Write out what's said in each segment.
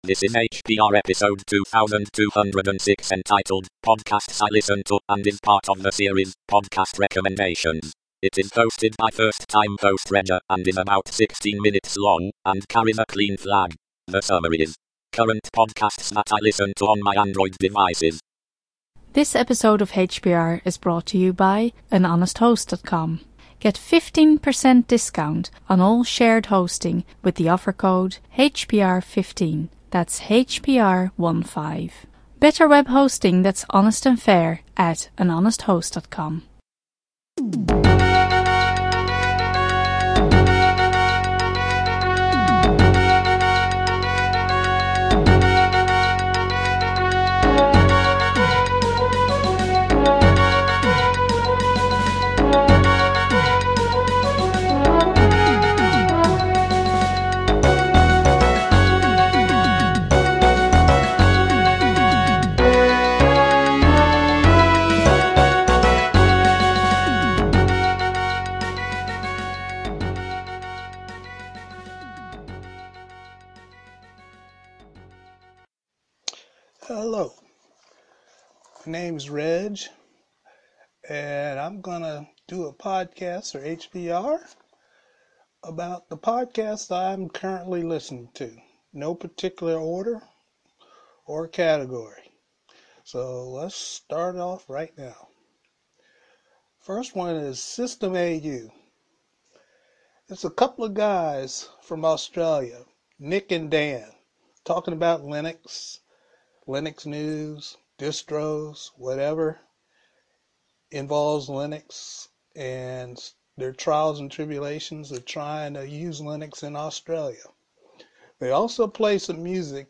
This is HPR episode 2206 entitled Podcasts I Listen to and is part of the series Podcast Recommendations. It is hosted by first-time host Regia and is about 16 minutes long and carries a clean flag. The summary is current podcasts that I listen to on my Android devices. This episode of HPR is brought to you by anhonesthost.com. Get 15% discount on all shared hosting with the offer code HPR15. That's HPR15. Better web hosting that's honest and fair at anhonesthost.com. Hello, my name's Reg, and I'm going to do a podcast for HPR about the podcast I'm currently listening to. No particular order or category. So let's start off right now. First one is System AU. It's a couple of guys from Australia, Nick and Dan, talking about Linux news, distros, whatever involves Linux, and their trials and tribulations of trying to use Linux in Australia. They also play some music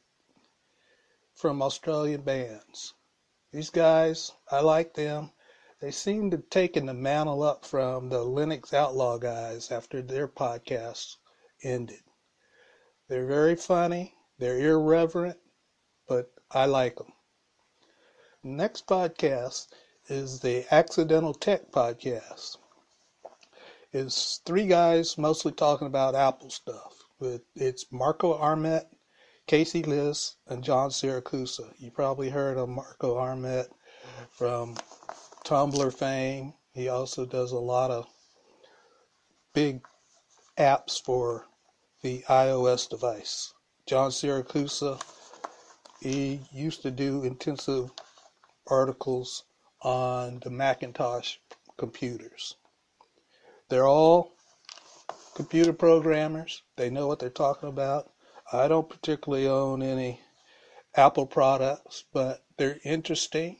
from Australian bands. These guys, I like them. They seem to have taken the mantle up from the Linux Outlaw guys after their podcasts ended. They're very funny, they're irreverent, but I like them. Next podcast is the Accidental Tech podcast. It's three guys mostly talking about Apple stuff. It's Marco Arment, Casey Liss, and John Siracusa. You probably heard of Marco Arment from Tumblr fame. He also does a lot of big apps for the iOS device. John Siracusa, he used to do intensive articles on the Macintosh computers. They're all computer programmers. They know what they're talking about. I don't particularly own any Apple products, but they're interesting,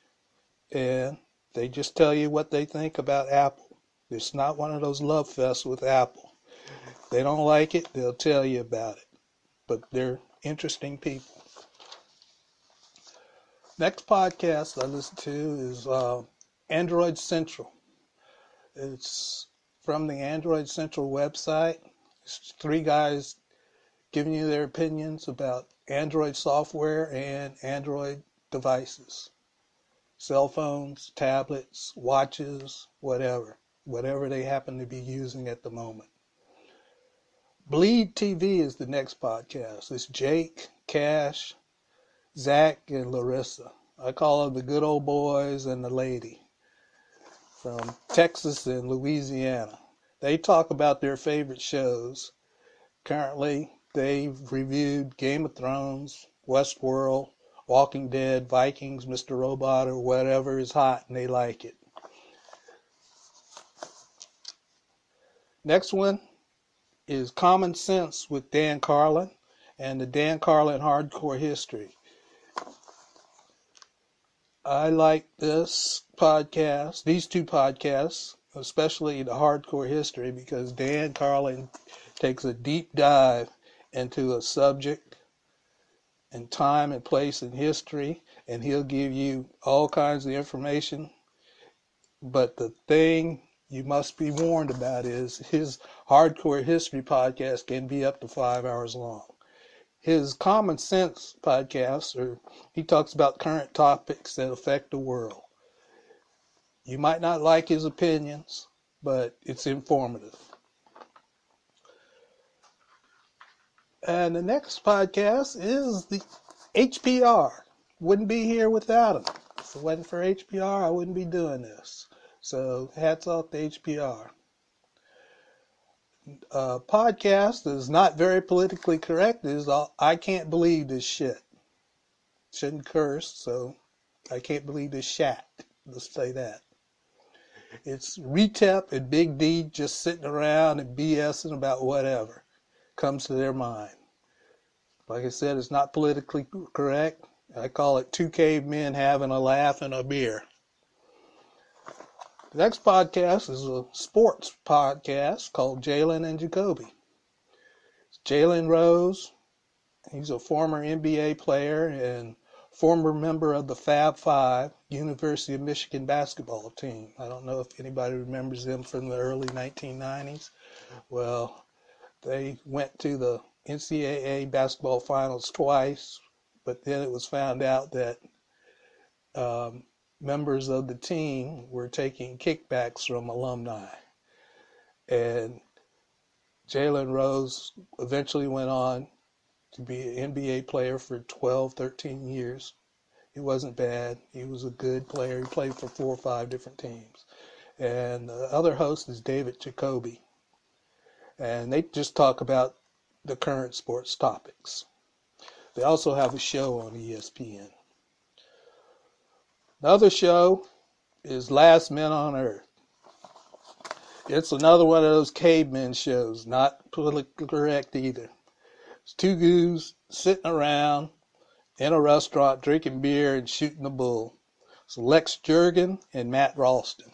and they just tell you what they think about Apple. It's not one of those love fests with Apple. If they don't like it, they'll tell you about it. But they're interesting people. Next podcast I listen to is Android Central. It's from the Android Central website. It's three guys giving you their opinions about Android software and Android devices. Cell phones, tablets, watches, whatever they happen to be using at the moment. Bleed TV is the next podcast. It's Jake, Cash, Zach, and Larissa. I call them the good old boys and the lady from Texas and Louisiana. They talk about their favorite shows. Currently, they've reviewed Game of Thrones, Westworld, Walking Dead, Vikings, Mr. Robot, or whatever is hot, and they like it. Next one is Common Sense with Dan Carlin and the Dan Carlin Hardcore History. I like this podcast, these two podcasts, especially the Hardcore History, because Dan Carlin takes a deep dive into a subject and time and place in history, and he'll give you all kinds of information. But the thing you must be warned about is his Hardcore History podcast can be up to 5 hours long. His Common Sense podcast, he talks about current topics that affect the world. You might not like his opinions, but it's informative. And the next podcast is the HPR. Wouldn't be here without them. If it wasn't for HPR, I wouldn't be doing this. So hats off to HPR. Podcast is not very politically correct. Is I can't believe this shit. Shouldn't curse, so I can't believe this shat. Let's say that. It's Retep and Big D just sitting around and BSing about whatever comes to their mind. Like I said, it's not politically correct. I call it two cavemen having a laugh and a beer. The next podcast is a sports podcast called Jalen and Jacoby. Jalen Rose, he's a former NBA player and former member of the Fab Five, University of Michigan basketball team. I don't know if anybody remembers them from the early 1990s. Well, they went to the NCAA basketball finals twice, but then it was found out that members of the team were taking kickbacks from alumni. And Jalen Rose eventually went on to be an NBA player for 12, 13 years. He wasn't bad. He was a good player. He played for 4 or 5 different teams. And the other host is David Jacoby. And they just talk about the current sports topics. They also have a show on ESPN. The other show is Last Men on Earth. It's another one of those cavemen shows, not politically correct either. It's two goons sitting around in a restaurant drinking beer and shooting the bull. It's Lex Jurgen and Matt Ralston.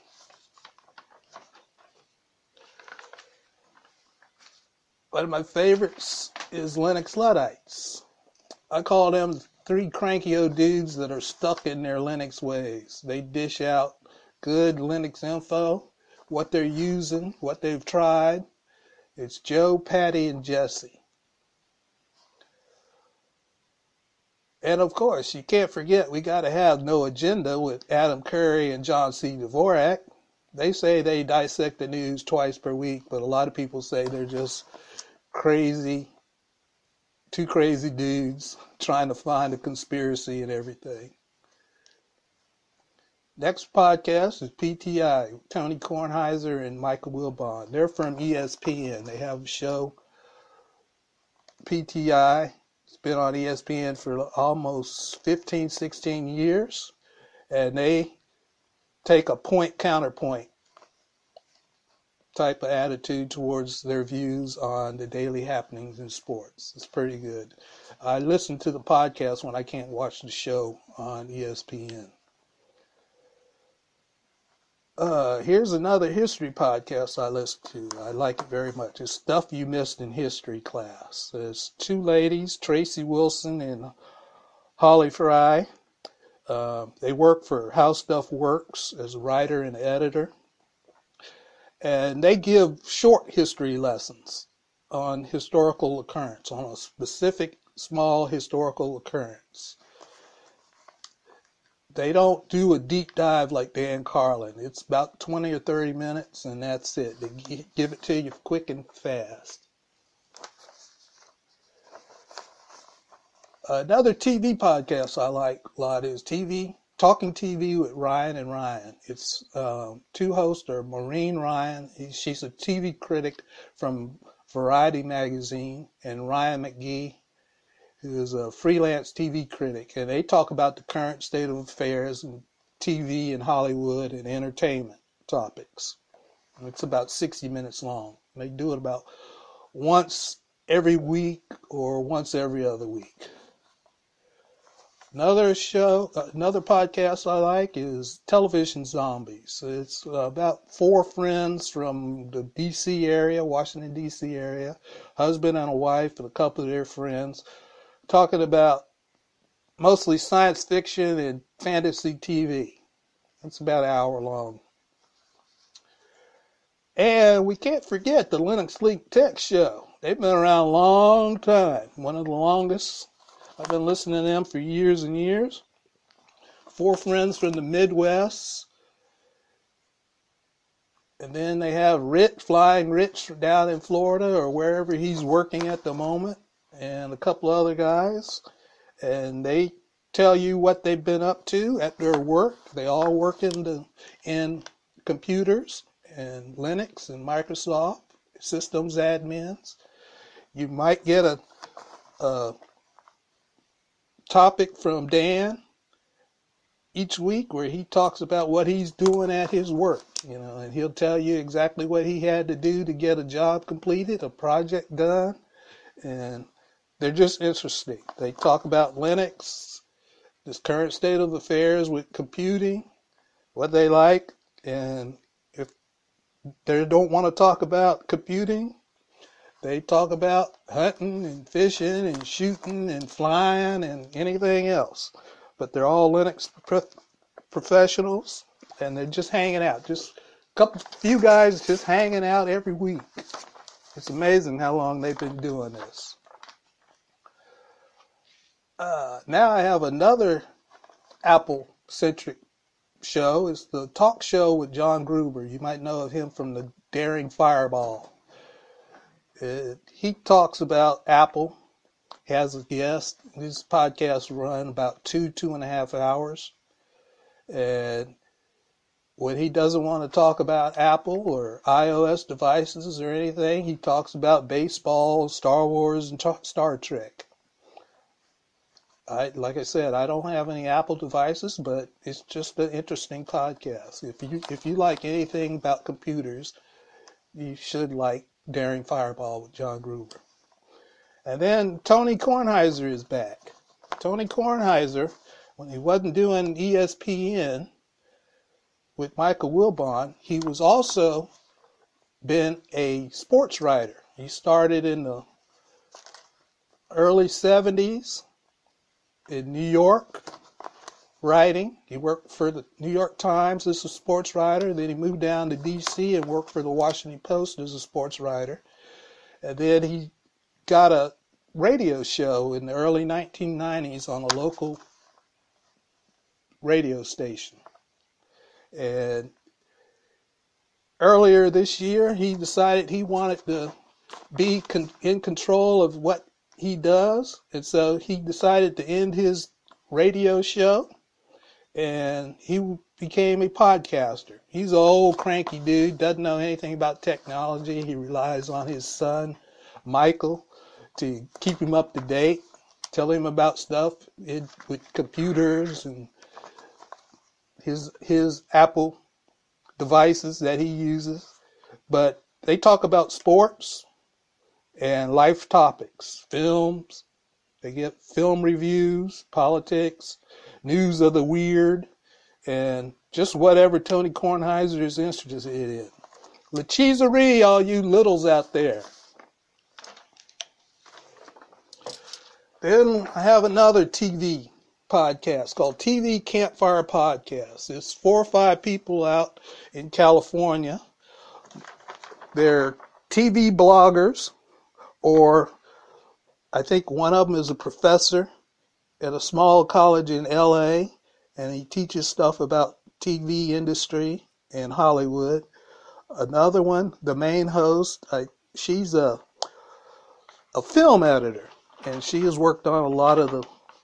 One of my favorites is Linux Luddites. I call them 3 cranky old dudes that are stuck in their Linux ways. They dish out good Linux info, what they're using, what they've tried. It's Joe, Patty, and Jesse. And of course, you can't forget we got to have No Agenda with Adam Curry and John C. Dvorak. They say they dissect the news twice per week, but a lot of people say they're just crazy, 2 crazy dudes trying to find a conspiracy and everything. Next podcast is PTI, Tony Kornheiser and Michael Wilbon. They're from ESPN. They have a show, PTI. It's been on ESPN for almost 15, 16 years. And they take a point-counterpoint type of attitude towards their views on the daily happenings in sports. It's pretty good. I listen to the podcast when I can't watch the show on ESPN. Here's another history podcast I listen to. I like it very much. It's Stuff You Missed in History Class. There's 2 ladies, Tracy Wilson and Holly Fry. They work for How Stuff Works as a writer and editor. And they give short history lessons on historical occurrence, on a specific small historical occurrence. They don't do a deep dive like Dan Carlin. It's about 20 or 30 minutes, and that's it. They give it to you quick and fast. Another TV podcast I like a lot is Talking TV with Ryan and Ryan. It's 2 hosts are Maureen Ryan. She's a TV critic from Variety magazine, and Ryan McGee, who is a freelance TV critic. And they talk about the current state of affairs in TV and Hollywood and entertainment topics. And it's about 60 minutes long. They do it about once every week or once every other week. Another podcast I like is Television Zombies. It's about 4 friends from the D.C. area, Washington, D.C. area, husband and a wife and a couple of their friends, talking about mostly science fiction and fantasy TV. It's about an hour long. And we can't forget the Linux Leak Tech Show. They've been around a long time, one of the longest. I've been listening to them for years and years. 4 friends from the Midwest. And then they have Flying Rich down in Florida or wherever he's working at the moment. and a couple other guys, and they tell you what they've been up to at their work. They all work in computers and Linux and Microsoft systems admins. You might get a topic from Dan each week where he talks about what he's doing at his work, and he'll tell you exactly what he had to do to get a job completed, a project done, and they're just interesting. They talk about Linux, this current state of affairs with computing, what they like, and if they don't want to talk about computing, they talk about hunting and fishing and shooting and flying and anything else. But they're all Linux professionals, and they're just hanging out. Just few guys just hanging out every week. It's amazing how long they've been doing this. Now I have another Apple-centric show. It's the talk show with John Gruber. You might know of him from the Daring Fireball. He talks about Apple, has a guest. His podcast run about 2.5 hours. And when he doesn't want to talk about Apple or iOS devices or anything, he talks about baseball, Star Wars, and Star Trek. Like I said, I don't have any Apple devices, but it's just an interesting podcast. If you like anything about computers, you should like Daring Fireball with John Gruber. And then Tony Kornheiser is back. Tony Kornheiser, when he wasn't doing ESPN with Michael Wilbon, he was also been a sports writer. He started in the early 70s in New York writing. He worked for the New York Times as a sports writer. Then he moved down to D.C. and worked for the Washington Post as a sports writer. And then he got a radio show in the early 1990s on a local radio station. And earlier this year, he decided he wanted to be in control of what he does. And so he decided to end his radio show, and he became a podcaster. He's an old cranky dude, doesn't know anything about technology. He relies on his son, Michael, to keep him up to date, tell him about stuff with computers and his Apple devices that he uses. But they talk about sports and life topics, films. They get film reviews, politics, news of the weird, and just whatever Tony Kornheiser is interested in. Lecheeserie, all you littles out there. Then I have another TV podcast called TV Campfire Podcast. It's 4 or 5 people out in California. They're TV bloggers, or I think one of them is a professor at a small college in LA, and he teaches stuff about TV industry and Hollywood. Another one, the main host, she's a film editor, and she has worked on a lot of the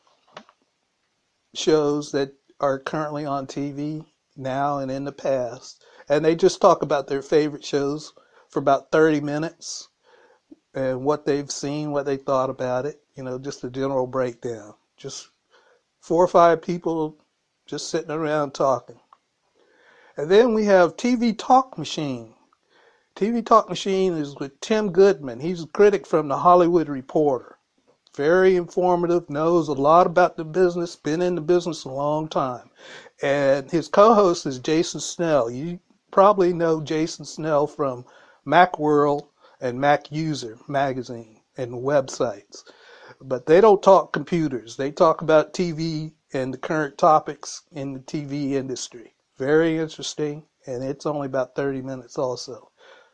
shows that are currently on TV now and in the past. And they just talk about their favorite shows for about 30 minutes and what they've seen, what they thought about it, just a general breakdown. Just 4 or 5 people just sitting around talking. And then we have TV Talk Machine. TV Talk Machine is with Tim Goodman. He's a critic from The Hollywood Reporter. Very informative, knows a lot about the business, been in the business a long time. And his co-host is Jason Snell. You probably know Jason Snell from Macworld and Mac User magazine and websites. But they don't talk computers. They talk about TV and the current topics in the TV industry. Very interesting, and it's only about 30 minutes also.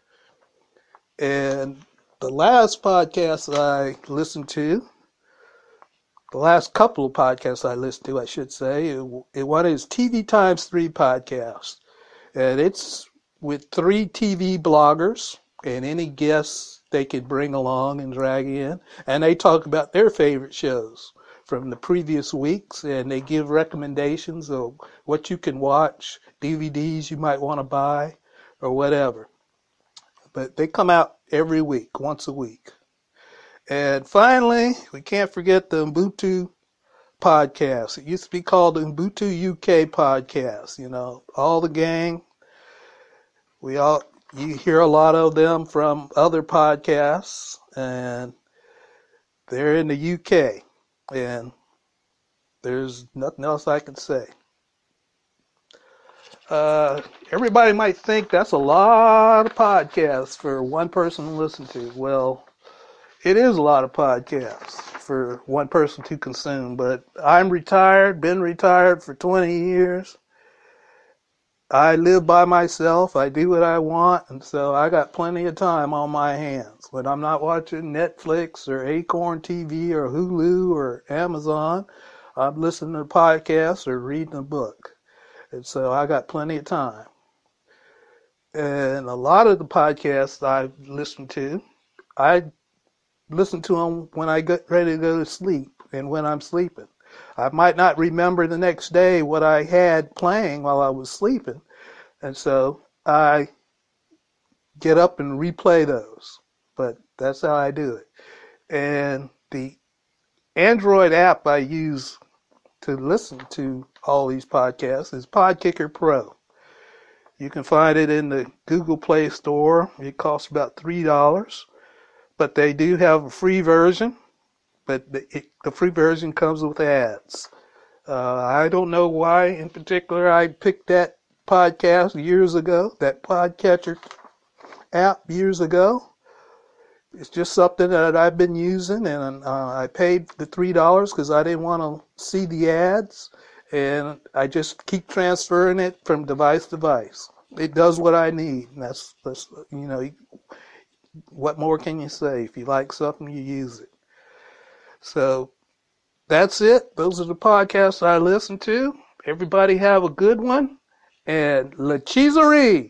And the last podcast I listened to, the last couple of podcasts I listened to, I should say, one is TV Times 3 podcast. And it's with 3 TV bloggers and any guests they could bring along and drag in. And they talk about their favorite shows from the previous weeks, and they give recommendations of what you can watch, DVDs you might want to buy, or whatever. But they come out every week, once a week. And finally, we can't forget the Ubuntu podcast. It used to be called the Ubuntu UK podcast. You know, all the gang. You hear a lot of them from other podcasts, and they're in the UK. And there's nothing else I can say. Everybody might think that's a lot of podcasts for one person to listen to. Well, it is a lot of podcasts for one person to consume, but I'm retired, been retired for 20 years. I live by myself. I do what I want, and so I got plenty of time on my hands. When I'm not watching Netflix or Acorn TV or Hulu or Amazon, I'm listening to podcasts or reading a book. And so I got plenty of time. And a lot of the podcasts I've listened to, I listen to them when I get ready to go to sleep and when I'm sleeping. I might not remember the next day what I had playing while I was sleeping, and so I get up and replay those. But that's how I do it. And the Android app I use to listen to all these podcasts is Podkicker Pro. You can find it in the Google Play Store. It costs about $3, but they do have a free version. But the free version comes with ads. I don't know why in particular I picked that podcast years ago, that Podcatcher app years ago. It's just something that I've been using, and I paid the $3 because I didn't want to see the ads, and I just keep transferring it from device to device. It does what I need, and that's you know, what more can you say? If you like something, you use it. So that's it. Those are the podcasts I listen to. Everybody have a good one. And La Cheeserie.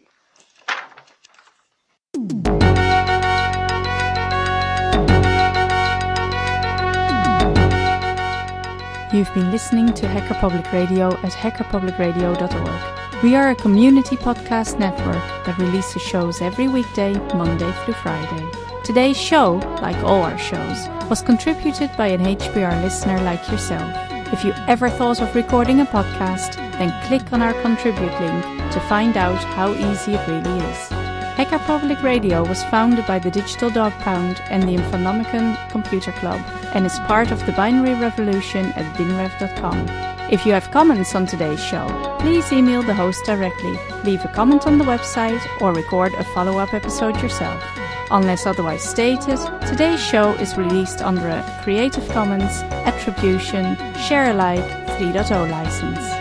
You've been listening to Hacker Public Radio at hackerpublicradio.org. We are a community podcast network that releases shows every weekday, Monday through Friday. Today's show, like all our shows, was contributed by an HPR listener like yourself. If you ever thought of recording a podcast, then click on our contribute link to find out how easy it really is. Hacker Public Radio was founded by the Digital Dog Pound and the Infonomicon Computer Club and is part of the binary revolution at binrev.com. If you have comments on today's show, please email the host directly, leave a comment on the website, or record a follow-up episode yourself. Unless otherwise stated, today's show is released under a Creative Commons Attribution Share Alike 3.0 license.